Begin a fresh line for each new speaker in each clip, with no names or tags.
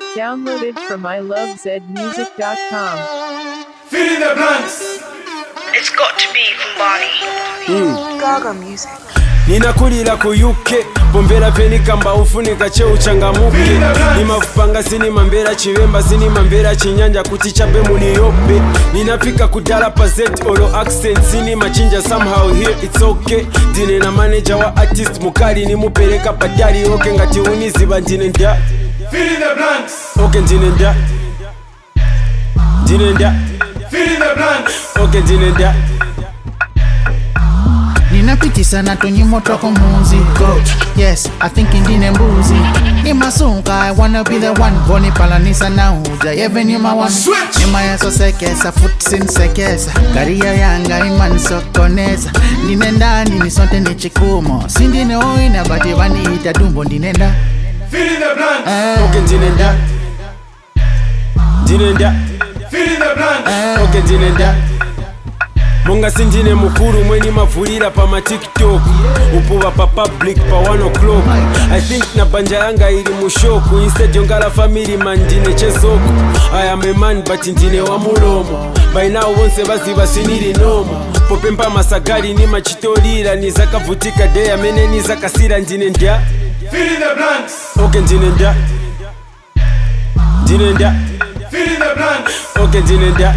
Downloaded from ilovezmusic.com.
Fill in the blanks.
It's got to be Kumbani.
Gaga Music.
Ninakulira ku UK bombera penika mba ufunika cheu changamuke nimavupanga sinima mbera chivemba sinima mbera chinyanja kuti chabe muniyope ninafika kudala pa Z olo accent sinima chinja somehow here it's okay ndine na manager wa artist mukali nimupeleka padari okay ngati uniziba ndine nda
Fill in the blanks.
okay ndine nda
Fill in the blanks.
okay ndine nda
Ninapitisa na tunyimotoko muziko. Yes, I think indine mbuzi. Nimasunga, I wanna be the one. Boni palanisa na uja, even nima one. Nima yaso sekesa, foot sin sekesa. Karia yanga iman sokoneza. Ninenda, ninisonte ni chikumo. Sindine oina, bati wani ita dumbo ninenda.
Fill in the blanks.
okay ndine nda ndine nda
Fill in the blanks.
okay ndine nda Monga sindine mukuru mweni mavulira pa ma TikTok upuva pa public pa 1 o'clock I think na banja yanga ili mushoku instead yongala family man ndine chesoko I am a man but ndine wa mulomo by now wonse baziba siniri nomo popempa masagari ni machitolira nizakavutika day amene nizakasira ndine nda
Fill in the blanks.
okay ndine nda ndine nda
Fill in the blanks.
okay ndine nda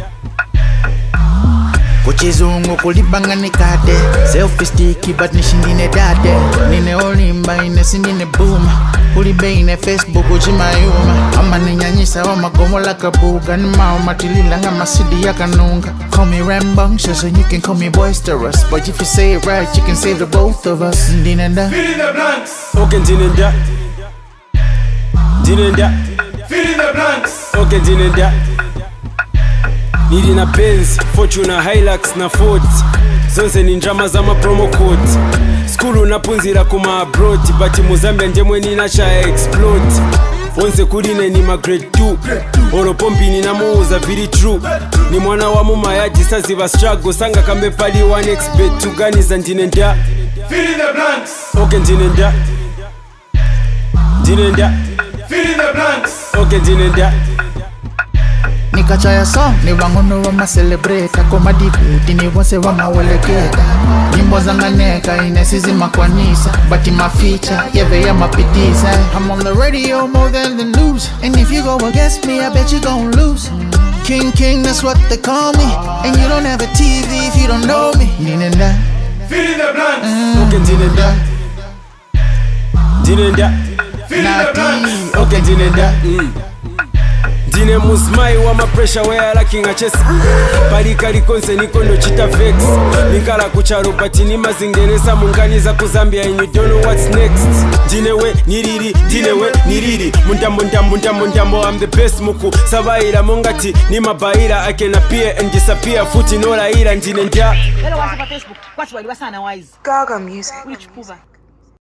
Kuchizungu kulibanga nikate. Selfie sticky but nishindine date. Nine olimba ine sindine boom. Kulibe ine Facebook uchimayuma. Ama ninyanyisa wa magomo la kabuga. Nimao matilila nga masidi ya kanunga. Call me rambunctious and you can call me boisterous. But if you say it right you can save the both of us. Ndine nda
Fill in the blanks.
okay ndine nda ndine nda
Fill in the blanks.
okay ndine nda nili na Benz, Fortuna, Hilux na Ford zonse ni njama za ma promo code skulu napunzira kuma abroad but Mozambia ndemwe ninacha explode onse kuline ni ma grade 2 olopompi ninamuuza very true ni mwana wa mumayadi saziva struggle sanga kambe pali 1 expert tuganiza ndine nda
Fill in the blanks.
okay ndine nda ndine nda
Fill in the blanks.
okay ndine nda
Nikachaya song ni wangono wa ma-celebrate. Koma debate ni wose wa maweleketa. Nyimbo zanganeka inesizi makwanisa. But in my feature, yeve ya mapitisa. I'm on the radio more than the news. And if you go against me, I bet you gon' lose. King, that's what they call me. And you don't have a TV if you don't know me. Ninenda.
Fill in the blanks.
okay ndine nda ndine nda
Fill in the blanks.
okay ndine nda ndine musmai wa mapressure where lacking a chest palikali konse nikondo chita vex nikala kucharo but ni mazingenesa munganiza kuzambia and you don't know what's next ndinewe niriri mundambo I'm the best muku sabaira mongati ni mabaira I can appear and disappear futi nola ira ndine nda
Hello, what's up on Facebook? What's why you are wise?
Gaga Music.
Which Puva?